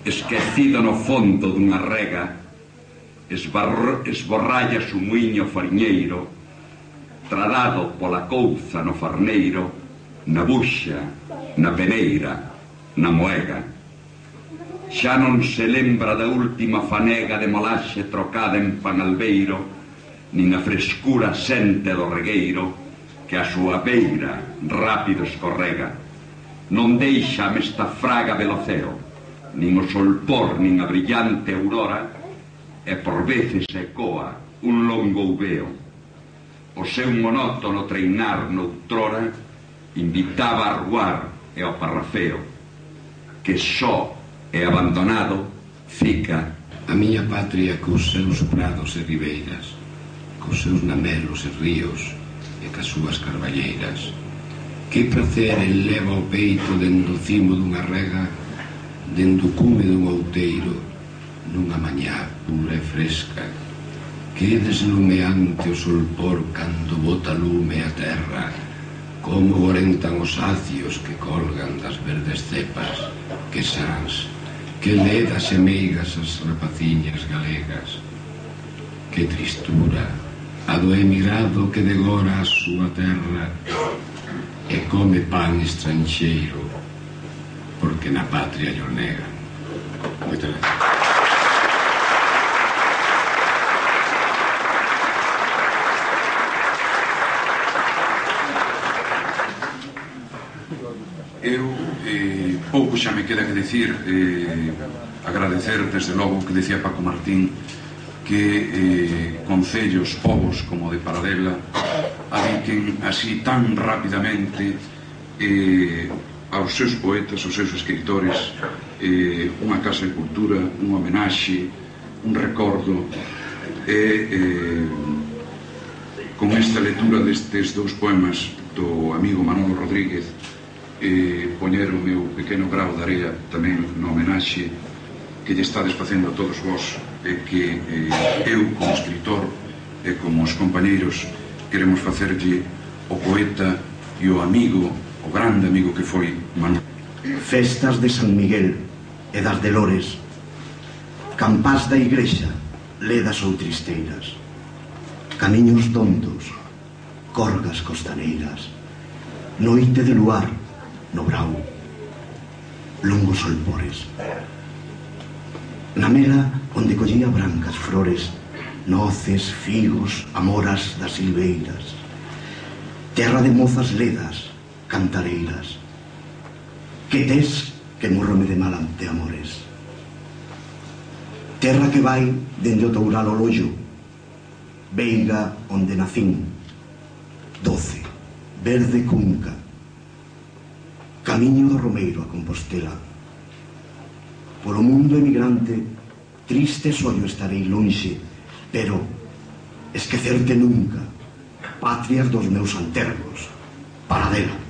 esquecido no fondo dunha rega, esborrallas o muiño fariñeiro, tradado pola couza no farneiro, na buxa, na peneira, na moega. Xa non se lembra da última fanega de molaxe trocada en pan albeiro, nin a frescura sente do regueiro que a súa beira rápido escorrega. Non deixa esta fraga veloceo, nin o solpor nin a brillante aurora, e por veces ecoa un longo uveo. O seu monótono treinar noutrora invitaba a ruar e ao parrafeo, que só e abandonado fica a miña patria cos seus prados e ribeiras, cos seus namelos e ríos e cas súas carballeiras. Que prazer eleva o peito dende o cimo dunha rega, dende o cume dun outeiro, nunha mañá pura e fresca. Que deslumeante o solpor cando bota lume a terra, como orentan os acios que colgan das verdes cepas, que sans, que ledas e meigas as rapaciñas galegas. Que tristura a do emigrado que degora a súa terra e come pan estranxeiro, porque na patria llo negan. Moitas gracias. Pouco xa me queda que dicir, agradecer desde logo que decía Paco Martín, que concellos, povos como de Paradela adiquen así tan rapidamente aos seus poetas, aos seus escritores, unha casa de cultura, un homenaxe, un recordo, con esta lectura destes dous poemas do amigo Manolo Rodríguez, poñer o meu pequeno grao de area tamén no homenaxe que lle estades facendo a todos vós, e que eu como escritor e como os compañeiros queremos facerlle o poeta e o amigo, o grande amigo que foi Manuel. Festas de San Miguel e das de Lores, campás da igrexa, ledas ou tristeiras, camiños tontos, corgas costaneiras, noite de luar no brau, longos solpores. Na mela onde collía brancas flores, noces, figos, amoras das silveiras, terra de mozas ledas, cantareiras. Que tes que morrome de mal ante amores. Terra que vai dende o toural ao loio, veiga onde nacín, doce, verde cunca, camiño do Romeiro a Compostela. Polo mundo emigrante, triste sollo estarei lonxe, pero esquecerte nunca, patrias dos meus antergos, Paradela.